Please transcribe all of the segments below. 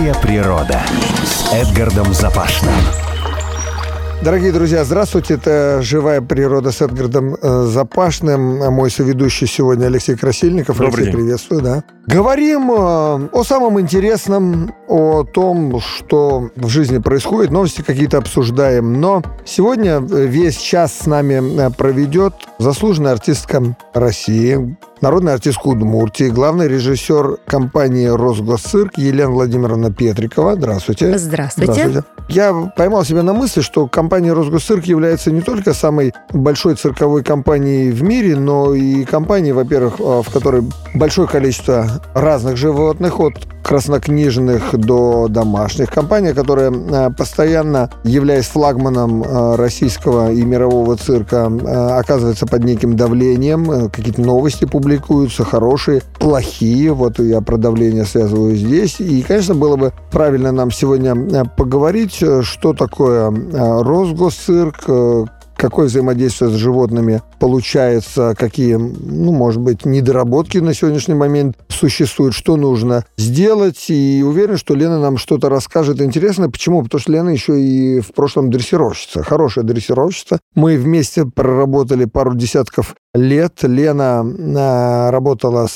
Живая природа с Эдгардом Запашным. Дорогие друзья, здравствуйте. Это «Живая природа» с Эдгардом Запашным. Мой соведущий сегодня Алексей Красильников. Добрый Алексей, день. приветствую. Да. Говорим о самом интересном, о том, что в жизни происходит. Новости какие-то обсуждаем. Но сегодня весь час с нами проведет заслуженная артистка России, народная артистка Удмуртии, главный режиссер компании «Росгосцирк» Елена Владимировна Петрикова. Здравствуйте. Здравствуйте. Я поймал себя на мысли, что компания «Росгосцирк» является не только самой большой цирковой компанией в мире, но и компанией, во-первых, в которой большое количество разных животных, от краснокнижных до домашних. Компания, которая постоянно, являясь флагманом российского и мирового цирка, оказывается под неким давлением. Какие-то новости публикуются, хорошие, плохие. Вот я про давление связываю здесь. И, конечно, было бы правильно нам сегодня поговорить, что такое Росгосцирк, какое взаимодействие с животными получается, какие, может быть, недоработки на сегодняшний момент существуют, что нужно сделать. И уверен, что Лена нам что-то расскажет интересное. Почему? Потому что Лена еще и в прошлом дрессировщица. Хорошая дрессировщица. Мы вместе проработали пару десятков лет. Лена работала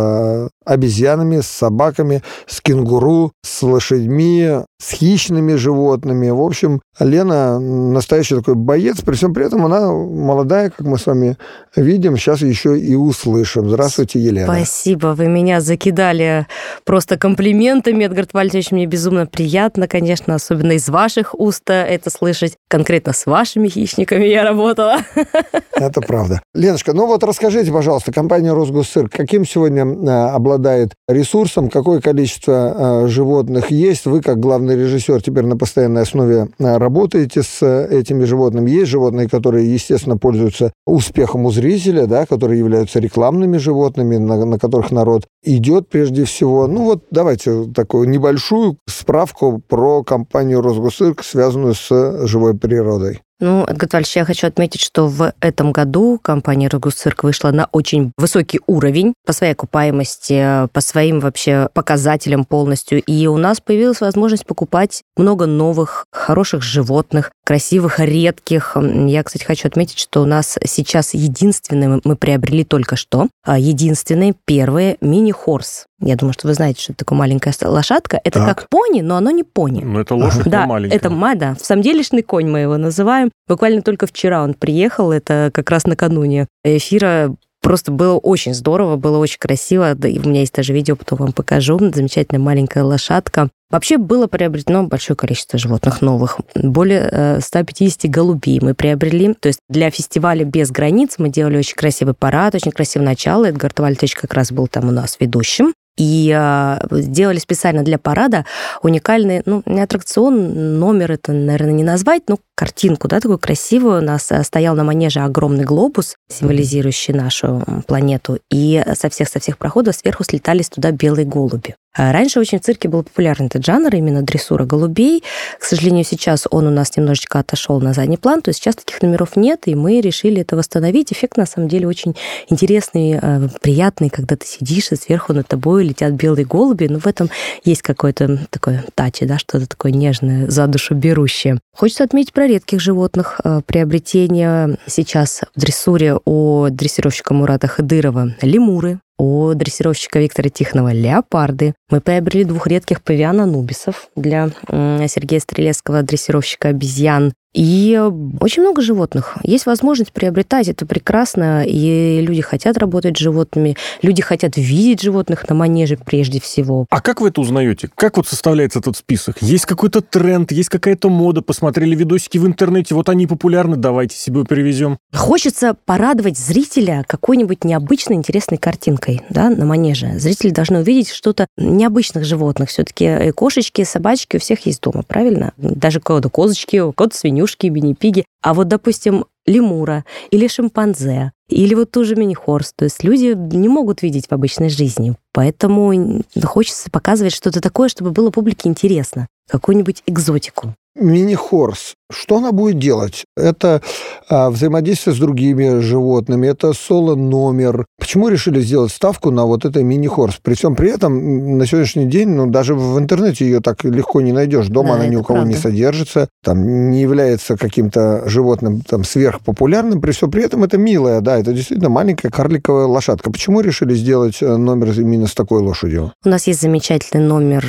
с обезьянами, с собаками, с кенгуру, с лошадьми, с хищными животными. В общем, Лена настоящий такой боец. При всем при этом она молодая, как мы с вами видим. Сейчас еще и услышим. Здравствуйте, Елена. Спасибо. Вы меня закидали просто комплиментами, Эдгард Валерьевич. Мне безумно приятно, конечно, особенно из ваших уст это слышать. Конкретно с вашими хищниками я работала. Это правда. Леночка, расскажите, пожалуйста, компания «Росгосцирк» каким сегодня обладает ресурсом, какое количество животных есть? Вы, как главный режиссер, теперь на постоянной основе работаете с этими животными. Есть животные, которые, естественно, пользуются успехом у зрителя, да, которые являются рекламными животными, на которых народ идет прежде всего. Давайте такую небольшую справку про компанию «Росгосцирк», связанную с живой природой. Эдгард Валерьевич, я хочу отметить, что в этом году компания «Росгосцирк» вышла на очень высокий уровень по своей окупаемости, по своим вообще показателям полностью. И у нас появилась возможность покупать много новых, хороших животных, красивых, редких. Я, кстати, хочу отметить, что у нас сейчас единственное, мы приобрели только что, единственное, первое, мини-хорс. Я думаю, что вы знаете, что это такая маленькая лошадка. Это так, как пони, но оно не пони. Это лошадь, но маленькая. Это самделишный конь, мы его называем. Буквально только вчера он приехал, это как раз накануне эфира. Просто было очень здорово, было очень красиво. Да, и у меня есть даже видео, потом вам покажу. Замечательная маленькая лошадка. Вообще было приобретено большое количество животных новых. Более 150 голубей мы приобрели. То есть для фестиваля «Без границ» мы делали очень красивый парад, очень красивое начало. Эдгард Валерьевич как раз был там у нас ведущим. И сделали специально для парада уникальный, не аттракцион, номер это, наверное, не назвать, картинку, да, такую красивую. У нас стоял на манеже огромный глобус, символизирующий нашу планету, и со всех проходов сверху слетались туда белые голуби. Раньше очень в цирке был популярен этот жанр, именно дрессура голубей. К сожалению, сейчас он у нас немножечко отошел на задний план, то есть сейчас таких номеров нет, и мы решили это восстановить. Эффект, на самом деле, очень интересный, приятный, когда ты сидишь, и сверху над тобой летят белые голуби, в этом есть какой-то такой тач, да, что-то такое нежное, за душу берущее. Хочется отметить про редких животных. Приобретение сейчас в дрессуре у дрессировщика Мурата Хадырова лемуры, у дрессировщика Виктора Тихонова леопарды. Мы приобрели 2 редких павиан-анубисов для Сергея Стрелецкого, дрессировщика обезьян. И очень много животных. Есть возможность приобретать, это прекрасно, и люди хотят работать с животными, люди хотят видеть животных на манеже прежде всего. А как вы это узнаете? Как составляется этот список? Есть какой-то тренд, есть какая-то мода, посмотрели видосики в интернете, они популярны, давайте себе привезем. Хочется порадовать зрителя какой-нибудь необычной, интересной картинкой, да, на манеже. Зрители должны увидеть что-то необычных животных. Все-таки кошечки, собачки у всех есть дома, правильно? Даже у кого-то козочки, у кого-то свинюшки, мини-пиги. А допустим, лемура или шимпанзе, или ту же мини-хорс. То есть люди не могут видеть в обычной жизни. Поэтому хочется показывать что-то такое, чтобы было публике интересно. Какую-нибудь экзотику. Мини-хорс. Что она будет делать? Это взаимодействие с другими животными, это соло-номер. Почему решили сделать ставку на вот это мини-хорс? При всем при этом на сегодняшний день, даже в интернете ее так легко не найдешь. Дома она ни у кого не содержится, там не является каким-то животным там сверхпопулярным. При всем при этом это милая, да, это действительно маленькая карликовая лошадка. Почему решили сделать номер именно с такой лошадью? У нас есть замечательный номер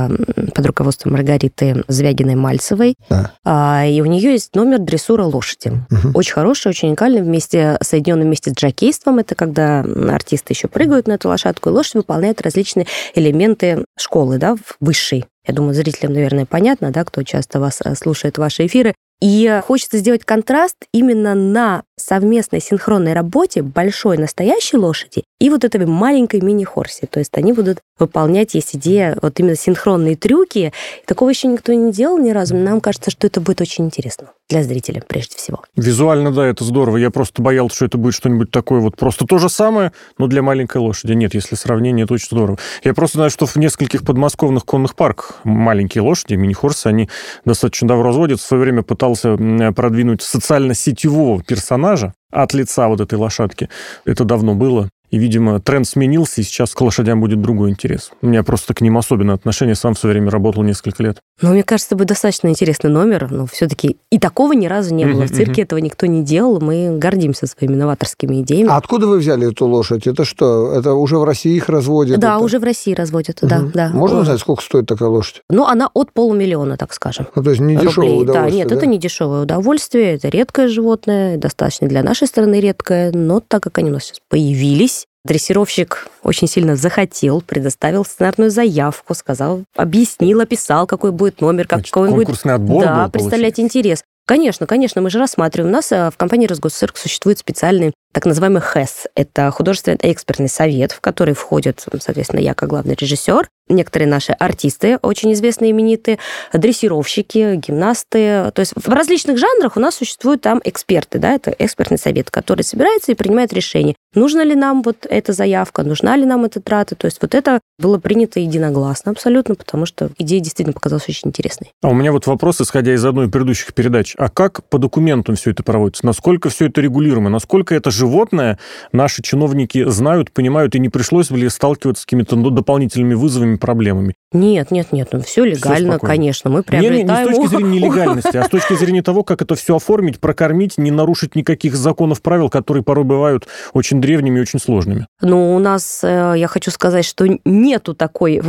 под руководством Маргариты Звягиной-Мальцевой. Да. И у нее есть номер дрессура лошади. Очень хороший, очень уникальный, соединенный вместе с джокейством. Это когда артисты еще прыгают на эту лошадку, и лошадь выполняет различные элементы школы, да, высшей. Я думаю, зрителям, наверное, понятно, да, кто часто вас слушает, ваши эфиры. И хочется сделать контраст именно на совместной синхронной работе большой настоящей лошади и вот этой маленькой мини-хорси. То есть они будут выполнять, есть идея, вот именно синхронные трюки. Такого еще никто не делал ни разу. Нам кажется, что это будет очень интересно для зрителя, прежде всего. Визуально, да, это здорово. Я просто боялся, что это будет что-нибудь такое вот просто то же самое, но для маленькой лошади. Нет, если сравнение, это очень здорово. Я просто знаю, что в нескольких подмосковных конных парках маленькие лошади, мини-хорсы, они достаточно давно разводятся. В свое время пытался продвинуть социально-сетевого персонажа от лица вот этой лошадки. Это давно было. И, видимо, тренд сменился, и сейчас к лошадям будет другой интерес. У меня просто к ним особенное отношение. Сам в свое время работал несколько лет. Ну, мне кажется, это будет достаточно интересный номер. Но все-таки и такого ни разу не было. В цирке этого никто не делал. Мы гордимся своими новаторскими идеями. А откуда вы взяли эту лошадь? Это что? Это уже в России их разводят? Да, уже в России разводят, да. Можно узнать, сколько стоит такая лошадь? Ну, она от 500 000, так скажем. Ну, то есть не дешевое удовольствие, да? Нет, это не дешевое удовольствие. Это редкое животное, достаточно для нашей страны редкое. Но так как они у нас сейчас появились, дрессировщик очень сильно захотел, предоставил сценарную заявку, сказал, объяснил, описал, какой будет номер, какой будет... Конкурсный отбор да, был, представлять интерес. Конечно, мы же рассматриваем. У нас в компании «Росгосцирк» существует специальный так называемый ХЭС. Это художественный экспертный совет, в который входят, соответственно, я как главный режиссер, некоторые наши артисты, очень известные, именитые, дрессировщики, гимнасты. То есть в различных жанрах у нас существуют там эксперты, да, это экспертный совет, который собирается и принимает решение, нужна ли нам вот эта заявка, нужна ли нам эта трата. То есть вот это было принято единогласно абсолютно, потому что идея действительно показалась очень интересной. А у меня вот вопрос, исходя из одной из предыдущих передач. А как по документам все это проводится? Насколько все это регулируемо? Насколько это животное наши чиновники знают, понимают, и не пришлось ли сталкиваться с какими-то дополнительными вызовами, проблемами? Нет, все легально, все конечно. Мы приобретаем... Не с точки зрения нелегальности, а с точки зрения того, как это все оформить, прокормить, не нарушить никаких законов, правил, которые порой бывают очень древними и очень сложными. Ну, у нас, я хочу сказать, что нету такой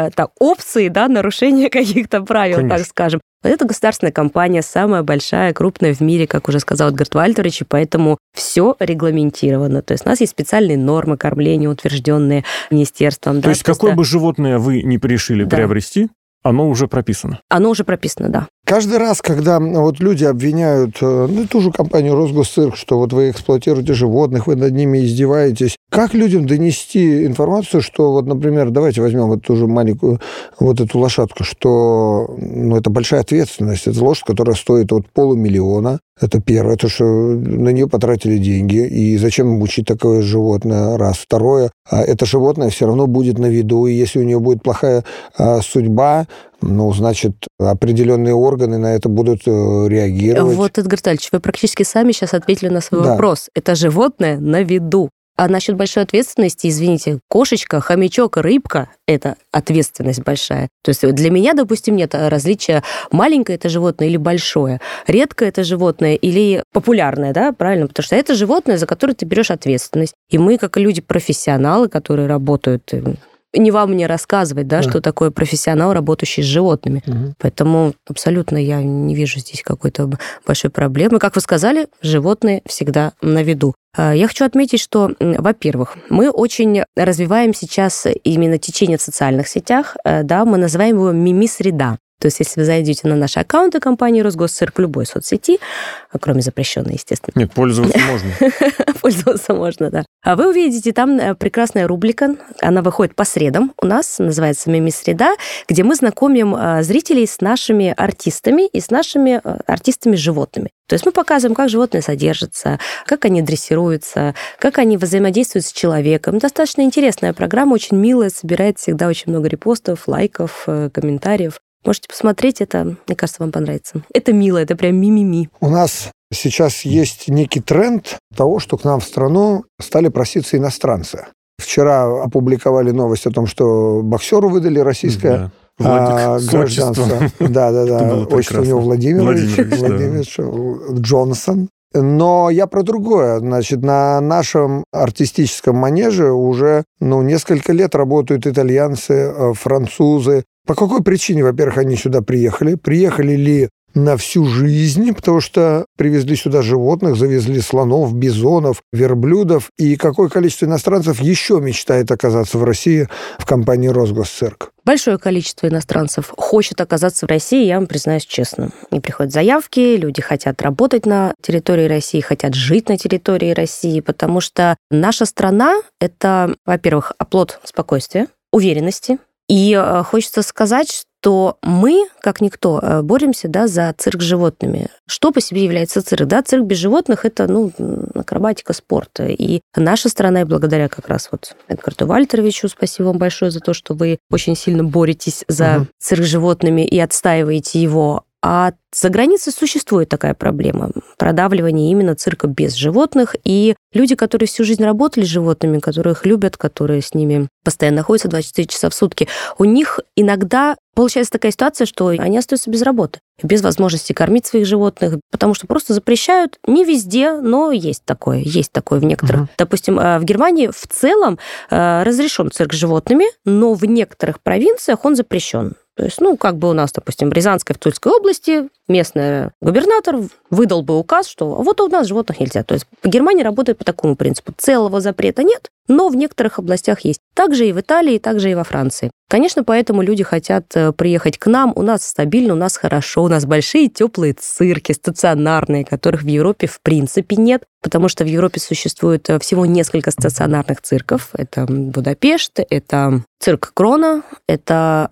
опции, да, нарушения каких-то правил, конечно, так скажем. Это государственная компания, самая большая, крупная в мире, как уже сказал Эдгард Вальтерович, и поэтому все регламентировано. То есть у нас есть специальные нормы кормления, утвержденные министерством. То есть какое бы животное вы ни решили приобрести, оно уже прописано? Оно уже прописано, да. Каждый раз, когда вот люди обвиняют ту же компанию «Росгосцирк», что вот вы эксплуатируете животных, вы над ними издеваетесь, как людям донести информацию, что вот, например, давайте возьмем вот ту же маленькую вот эту лошадку, что это большая ответственность, это лошадь, которая стоит от 500 000, это первое, то, что на нее потратили деньги, и зачем мучить такое животное, раз. Второе, это животное все равно будет на виду, и если у нее будет плохая судьба, значит, определенные органы на это будут реагировать. Вот, Эдгард Витальевич, вы практически сами сейчас ответили на свой вопрос. Это животное на виду. А насчет большой ответственности, извините, кошечка, хомячок, рыбка – это ответственность большая. То есть для меня, допустим, нет различия, маленькое это животное или большое, редкое это животное или популярное, да, правильно? Потому что это животное, за которое ты берешь ответственность. И мы, как люди-профессионалы, которые работают... Не вам мне рассказывать, да, что такое профессионал, работающий с животными. Поэтому абсолютно я не вижу здесь какой-то большой проблемы. Как вы сказали, животные всегда на виду. Я хочу отметить, что, во-первых, мы очень развиваем сейчас именно течение в социальных сетях, да, мы называем его «Мими-среда». То есть, если вы зайдете на наши аккаунты компании «Росгосцирк» в любой соцсети, кроме запрещенной, естественно. Нет, пользоваться можно. Пользоваться можно, да. А вы увидите там прекрасная рубрика, она выходит по средам у нас, называется «Мими-среда», где мы знакомим зрителей с нашими артистами и с нашими артистами-животными. То есть мы показываем, как животные содержатся, как они дрессируются, как они взаимодействуют с человеком. Достаточно интересная программа, очень милая, собирает всегда очень много репостов, лайков, комментариев. Можете посмотреть, это, мне кажется, вам понравится. Это мило, это прям ми-ми-ми. У нас сейчас есть некий тренд того, что к нам в страну стали проситься иностранцы. Вчера опубликовали новость о том, что боксеру выдали российское гражданство. Да. Отчество у него Владимирович Джонсон. Но я про другое. Значит, на нашем артистическом манеже уже несколько лет работают итальянцы, французы. По какой причине, во-первых, они сюда приехали? Приехали ли на всю жизнь, потому что привезли сюда животных, завезли слонов, бизонов, верблюдов. И какое количество иностранцев еще мечтает оказаться в России в компании «Росгосцирк»? Большое количество иностранцев хочет оказаться в России, я вам признаюсь честно. И приходят заявки, люди хотят работать на территории России, хотят жить на территории России, потому что наша страна – это, во-первых, оплот спокойствия, уверенности. И хочется сказать, что мы, как никто, боремся за цирк с животными. Что по себе является цирк? Цирк без животных – это акробатика спорта. И наша страна, и благодаря как раз Эдгарту Вальтеровичу, спасибо вам большое за то, что вы очень сильно боретесь за цирк с животными и отстаиваете его. А за границей существует такая проблема – продавливание именно цирка без животных. И люди, которые всю жизнь работали с животными, которые их любят, которые с ними постоянно находятся 24 часа в сутки, у них иногда получается такая ситуация, что они остаются без работы, без возможности кормить своих животных, потому что просто запрещают не везде, но есть такое в некоторых. Допустим, в Германии в целом разрешен цирк с животными, но в некоторых провинциях он запрещен. То есть, как бы у нас, допустим, в Рязанской, в Тульской области местный губернатор выдал бы указ, что вот у нас животных нельзя. То есть по Германии работает по такому принципу. Целого запрета нет, но в некоторых областях есть. Также и в Италии, также и во Франции. Конечно, поэтому люди хотят приехать к нам. У нас стабильно, у нас хорошо, у нас большие теплые цирки, стационарные, которых в Европе в принципе нет, потому что в Европе существует всего несколько стационарных цирков. Это Будапешт, это цирк Крона, это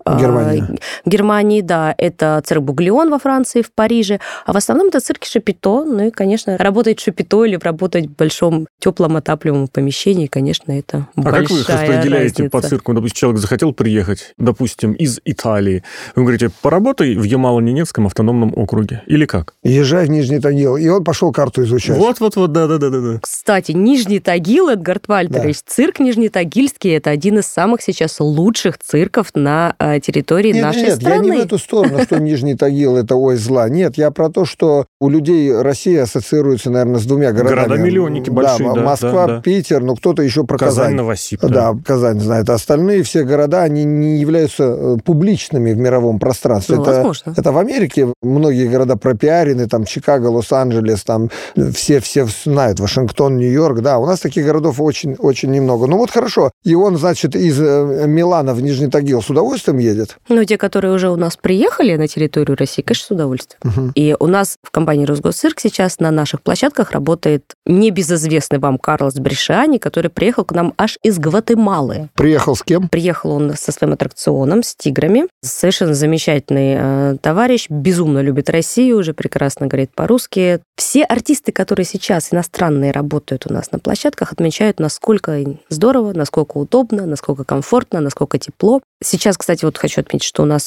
Германии, да, это цирк Буглеон во Франции, в Париже, а в основном это цирки Шапито. И, конечно, работать в Шапито или работать в большом теплом отапливаемом помещении, конечно, это большая разница. А как вы их распределяете по цирку? Допустим, человек захотел приехать, допустим, из Италии. Вы говорите, поработай в Ямало-Ненецком автономном округе. Или как? Езжай в Нижний Тагил. И он пошел карту изучать. Вот, да. Кстати, Нижний Тагил, Эдгард Вальтерович, цирк Нижнетагильский, это один из самых сейчас лучших цирков на территории нашей страны. Я не в эту сторону, что Нижний Тагил – это зла. Нет, я про то, что у людей Россия ассоциируется, наверное, с двумя городами. Города-миллионники большие, да. Москва, Питер, кто-то еще про Казань. Новосиб. Да, Казань знает. Остальные все города, они не являются публичными в мировом пространстве. Возможно. Это в Америке многие города пропиарены, там Чикаго, Лос-Анджелес, там все знают, Вашингтон, Нью-Йорк, да. У нас таких городов очень, очень немного. Хорошо. И он, значит, из Милана в Нижний Тагил с удовольствием едет? Те, которые уже у нас приехали на территорию России, конечно, с удовольствием. И у нас в компании «Росгосцирк» сейчас на наших площадках работает небезызвестный вам Карлос Брешиани, который приехал к нам аж из Гватемалы. Приехал с кем? Приехал он со своим аттракционом, с тиграми. Совершенно замечательный товарищ, безумно любит Россию, уже прекрасно говорит по-русски. Все артисты, которые сейчас иностранные работают у нас на площадках, отмечают, насколько здорово, насколько удобно, насколько комфортно, насколько тепло. Сейчас, кстати, хочу отметить, что у нас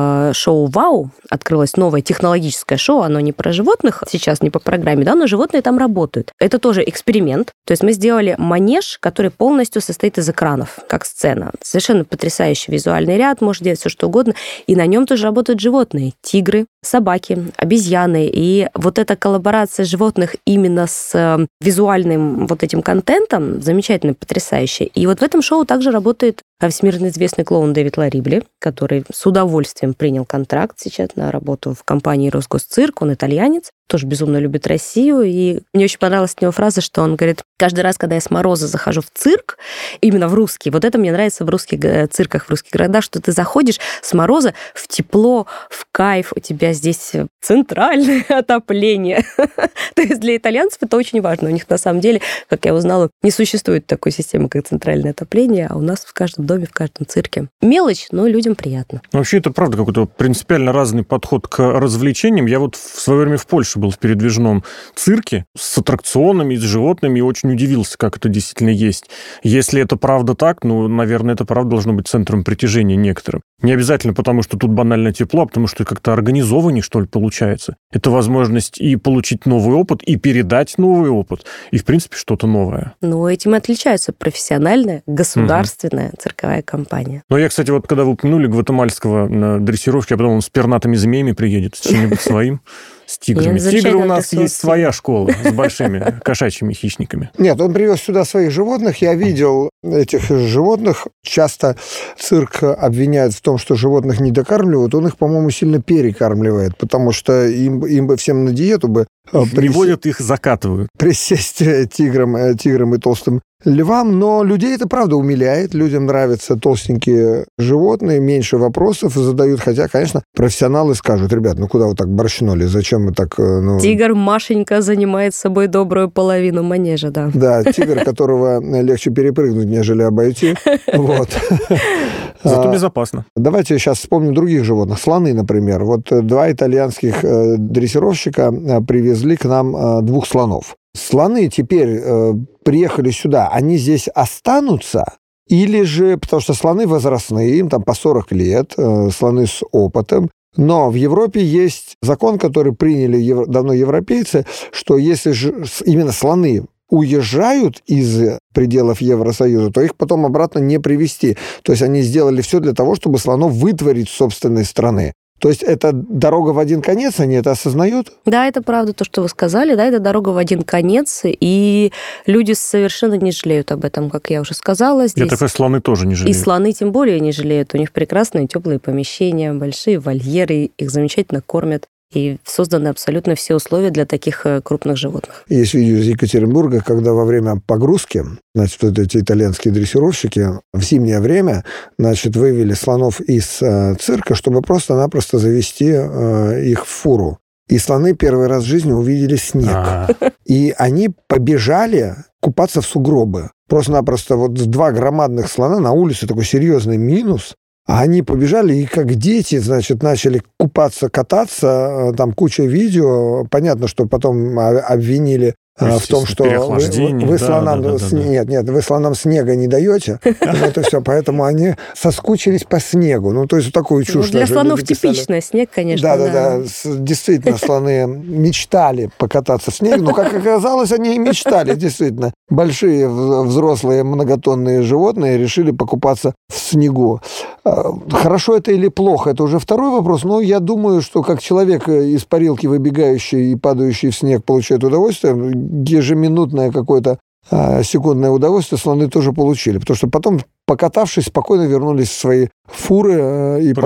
шоу «Вау» открылось новое технологическое шоу, оно не про животных, сейчас не по программе, но животные там работают. Это тоже эксперимент. То есть мы сделали манеж, который полностью состоит из экранов, как сцена. Совершенно потрясающий визуальный ряд, может делать все что угодно. И на нем тоже работают животные. Тигры, собаки, обезьяны. И эта коллаборация животных именно с визуальным этим контентом замечательно, потрясающая. И в этом шоу также работает всемирно известный клоун Дэвид Ларибли, который с удовольствием принял контракт сейчас на работу в компании «Росгосцирк». Он итальянец, тоже безумно любит Россию. И мне очень понравилась от него фраза, что он говорит, каждый раз, когда я с мороза захожу в цирк, именно в русский, это мне нравится в русских цирках, в русских городах, что ты заходишь с мороза в тепло, в кайф, у тебя здесь центральное отопление. То есть для итальянцев это очень важно. У них на самом деле, как я узнала, не существует такой системы, как центральное отопление, а у нас в каждом доме, в каждом цирке. Мелочь, но людям приятно. Вообще, это правда какой-то принципиально разный подход к развлечениям. Я в свое время в Польше раньше был в передвижном цирке с аттракционами, с животными, и очень удивился, как это действительно есть. Если это правда так, ну, наверное, это правда должно быть центром притяжения некоторым. Не обязательно потому, что тут банально тепло, а потому что как-то организованнее, что ли, получается. Это возможность и получить новый опыт, и передать новый опыт, и, в принципе, что-то новое. Ну, этим и отличается профессиональная, государственная цирковая компания. Ну, я, кстати, вот когда вы упомянули гватемальского дрессировщика, я подумал, он с пернатыми змеями приедет, с чем-нибудь своим. С тиграми. Тигры у нас есть своя школа с большими кошачьими хищниками. Нет, он привез сюда своих животных. Я видел этих животных. Часто цирк обвиняет в том, что животных не докармливают. Он их, по-моему, сильно перекармливает, потому что им бы всем на диету бы... Приводят их, закатывают. Присесть тиграм и толстым львам, но людей это правда умиляет. Людям нравятся толстенькие животные, меньше вопросов задают. Хотя, конечно, профессионалы скажут: ребят, ну куда вы так борщнули? Зачем вы так... Тигр Машенька занимает собой добрую половину манежа, да. Да, тигр, которого легче перепрыгнуть, нежели обойти. Вот. Зато безопасно. Давайте сейчас вспомним других животных. Слоны, например. Вот 2 итальянских дрессировщика привезли к нам 2 слонов. Слоны теперь приехали сюда, они здесь останутся? Или же, потому что слоны возрастные, им там по 40 лет, слоны с опытом. Но в Европе есть закон, который приняли давно европейцы, что если же именно слоны уезжают из пределов Евросоюза, то их потом обратно не привезти. То есть они сделали все для того, чтобы слонов вытворить с собственной страны. То есть это дорога в один конец, они это осознают? Да, это правда то, что вы сказали, да, это дорога в один конец, и люди совершенно не жалеют об этом, как я уже сказала. Здесь... Я такой, слоны тоже не жалеют. И слоны тем более не жалеют, у них прекрасные теплые помещения, большие вольеры, их замечательно кормят. И созданы абсолютно все условия для таких крупных животных. Есть видео из Екатеринбурга, когда во время погрузки, значит, вот эти итальянские дрессировщики в зимнее время, значит, вывели слонов из цирка, чтобы просто-напросто завести их в фуру. И слоны первый раз в жизни увидели снег. И они побежали купаться в сугробы. Просто-напросто вот 2 громадных слона на улице, такой серьезный минус. А они побежали и как дети, значит, начали купаться, кататься. Там куча видео. Понятно, что потом обвинили в том, что вы слонам, вы слонам снега не даете. Вот и все. Поэтому они соскучились по снегу. Ну, то есть такую чушь. Для слонов типично снег, конечно. Да. Действительно, слоны мечтали покататься в снеге. Но, как оказалось, они и мечтали, действительно. Большие взрослые многотонные животные решили покупаться в снегу. Хорошо это или плохо, это уже второй вопрос. Но я думаю, что как человек из парилки выбегающий и падающий в снег получает удовольствие, ежеминутное какое-то секундное удовольствие слоны тоже получили. Потому что потом, покатавшись, спокойно вернулись в свои фуры и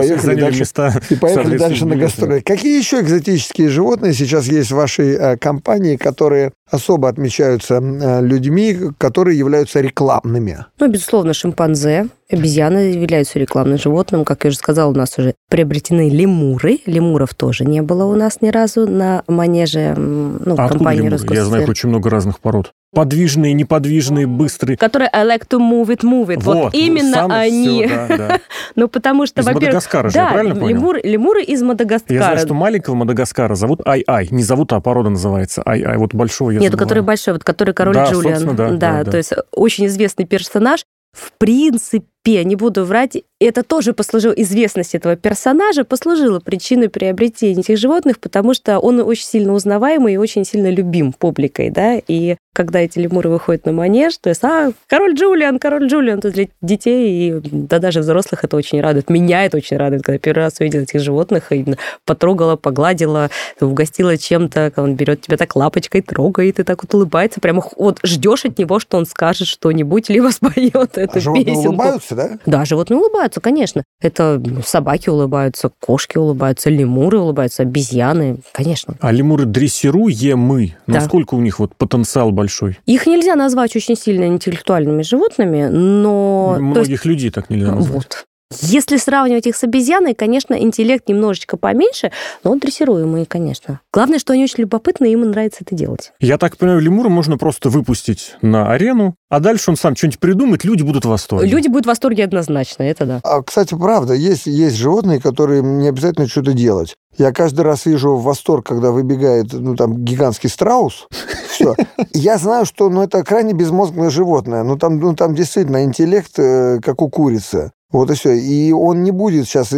поехали дальше на гастроли. Какие еще экзотические животные сейчас есть в вашей компании, которые особо отмечаются людьми, которые являются рекламными? Ну, безусловно, шимпанзе, обезьяны являются рекламным животным. Как я уже сказала, у нас уже приобретены лемуры. Лемуров тоже не было у нас ни разу на манеже. Ну, в компании Роскосцирк. Я знаю очень много разных пород. Подвижные, неподвижные, быстрые. Которые I like to move it. Вот именно они. Все, да. Ну, потому что, из Мадагаскара же, я правильно понял? Лемуры из Мадагаскара. Я знаю, что маленького Мадагаскара зовут Ай-Ай. Не зовут, а порода называется Ай-Ай. Вот большого я Нет, который большой, вот который король Джулиан. Да, то есть очень известный персонаж. В принципе, не буду врать, это тоже послужило, известность этого персонажа послужила причиной приобретения этих животных, потому что он очень сильно узнаваемый и очень сильно любим публикой, да, и когда эти лемуры выходят на манеж, то есть, король Джулиан, то есть для детей и да даже взрослых это очень радует. Меня это очень радует, когда первый раз увидела этих животных, и потрогала, погладила, угостила чем-то, когда он берет тебя так лапочкой, трогает и так вот улыбается, прямо вот ждешь от него, что он скажет что-нибудь, либо споет эту песенку. Животные улыбаются, да? Да, животные улыбаются, конечно. Это собаки улыбаются, кошки улыбаются, лемуры улыбаются, обезьяны, конечно. А лемуры дрессируемы? Насколько у них вот потенциал большой? Их нельзя назвать очень сильно интеллектуальными животными, но... Многих людей так нельзя назвать. Вот. Если сравнивать их с обезьяной, конечно, интеллект немножечко поменьше, но дрессируемые, конечно. Главное, что они очень любопытны, и им нравится это делать. Я так понимаю, лемура можно просто выпустить на арену, а дальше он сам что-нибудь придумает, люди будут в восторге. Люди будут в восторге однозначно, это да. А, кстати, правда, есть животные, которые не обязательно что-то делать. Я каждый раз вижу восторг, когда выбегает, там, гигантский страус. Все. Я знаю, что, это крайне безмозглое животное. Там действительно интеллект, как у курицы. Вот и все. И он не будет сейчас,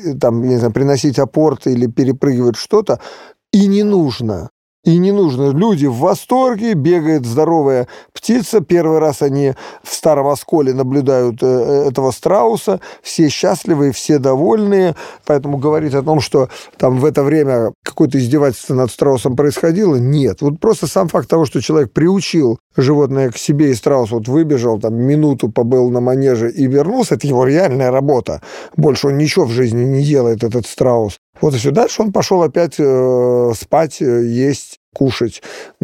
приносить апорты или перепрыгивать что-то. И не нужно. Люди в восторге, бегает здоровая птица. Первый раз они в Старом Осколе наблюдают этого страуса. Все счастливые, все довольные. Поэтому говорить о том, что там в это время какое-то издевательство над страусом происходило, нет. Вот просто сам факт того, что человек приучил животное к себе, и страус выбежал, минуту побыл на манеже и вернулся, это его реальная работа. Больше он ничего в жизни не делает, этот страус. Вот и все. Дальше он пошел опять спать, есть, кушать.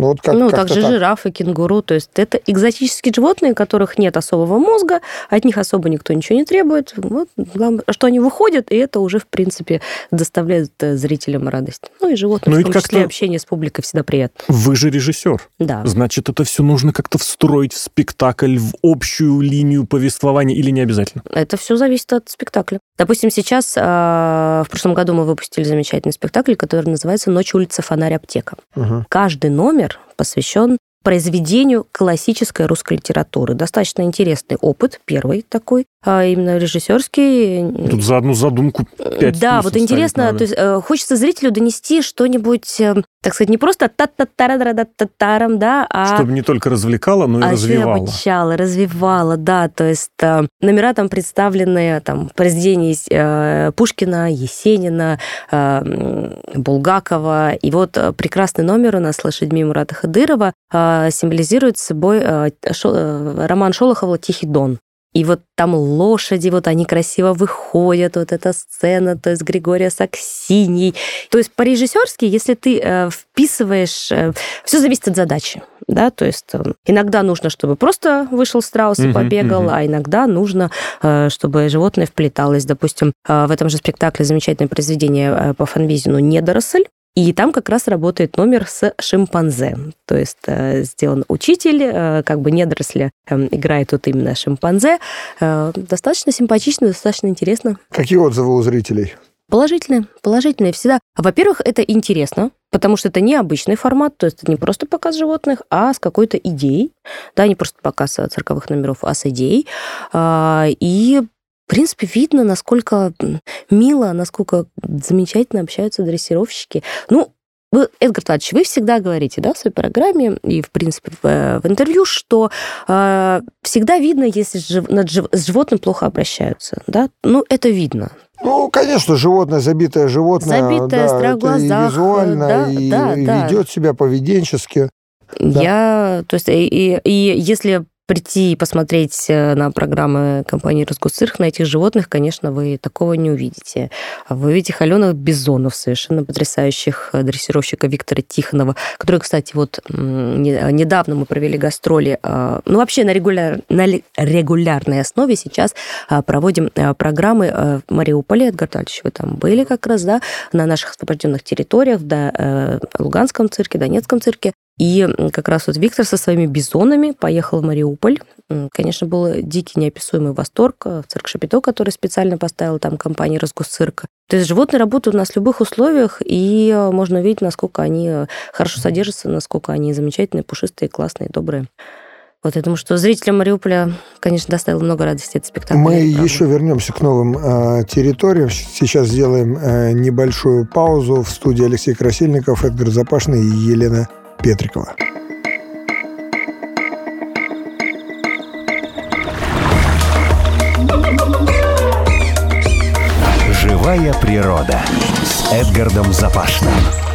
Также жирафы, кенгуру. То есть это экзотические животные, у которых нет особого мозга, от них особо никто ничего не требует. Главное, что они выходят, и это уже, в принципе, доставляет зрителям радость. И животным, в том числе общение с публикой всегда приятно. Вы же режиссер. Да. Значит, это все нужно как-то встроить в спектакль, в общую линию повествования или не обязательно? Это все зависит от спектакля. Допустим, сейчас, в прошлом году мы выпустили замечательный спектакль, который называется «Ночь, улица, фонарь, аптека». Угу. Каждый номер посвящен произведению классической русской литературы. Достаточно интересный опыт, первый такой, именно режиссерский. Тут за одну задумку 5 Да, вот интересно, то есть хочется зрителю донести что-нибудь, так сказать, не просто та-та-та-ра-та-та-тарам, да, а... Чтобы не только развлекало, но и развивало. Обучало, развивало, да, то есть номера там представлены, произведения Пушкина, Есенина, Булгакова, и вот прекрасный номер у нас с лошадьми Мурата Хадырова символизирует собой роман Шолохова «Тихий Дон». И вот там лошади, они красиво выходят, эта сцена, то есть Григория с Аксиньей. То есть по-режиссерски, если ты вписываешь... Все зависит от задачи, да, то есть иногда нужно, чтобы просто вышел страус и побегал, а иногда нужно, чтобы животное вплеталось. Допустим, в этом же спектакле замечательное произведение по Фанвизину «Недоросль», и там как раз работает номер с шимпанзе. То есть сделан учитель, недоросля играет тут именно шимпанзе. Достаточно симпатично, достаточно интересно. Какие отзывы у зрителей? Положительные всегда. Во-первых, это интересно, потому что это необычный формат, то есть это не просто показ животных, а с какой-то идеей. Да, не просто показ цирковых номеров, а с идеей. И в принципе, видно, насколько мило, насколько замечательно общаются дрессировщики. Вы, Эдгар Владимирович, вы всегда говорите, да, в своей программе и, в принципе, в интервью, что всегда видно, если с животным плохо обращаются, да? Это видно. Конечно, забитое животное. Забитое, да, страх в глазах. Визуально, и ведет себя поведенчески. То есть, и если прийти и посмотреть на программы компании «Росгосцирк», на этих животных, конечно, вы такого не увидите. Вы увидите холеных бизонов, совершенно потрясающих дрессировщика Виктора Тихонова, который, кстати, недавно мы провели гастроли. Вообще на регулярной основе сейчас проводим программы в Мариуполе. Эдгар Витальевич, вы там были как раз, да, на наших освобожденных территориях, в Луганском цирке, Донецком цирке. И как раз Виктор со своими бизонами поехал в Мариуполь. Конечно, был дикий, неописуемый восторг в цирк Шапито, который специально поставила там компания «Росгосцирк». То есть животные работают у нас в любых условиях, и можно увидеть, насколько они хорошо содержатся, насколько они замечательные, пушистые, классные, добрые. Я думаю, что зрителям Мариуполя, конечно, доставило много радости этот спектакль. Мы еще вернемся к новым территориям. Сейчас сделаем небольшую паузу. В студии Алексей Красильников, Эдгар Запашный и Елена Петрикова. Живая природа с Эдгардом Запашным.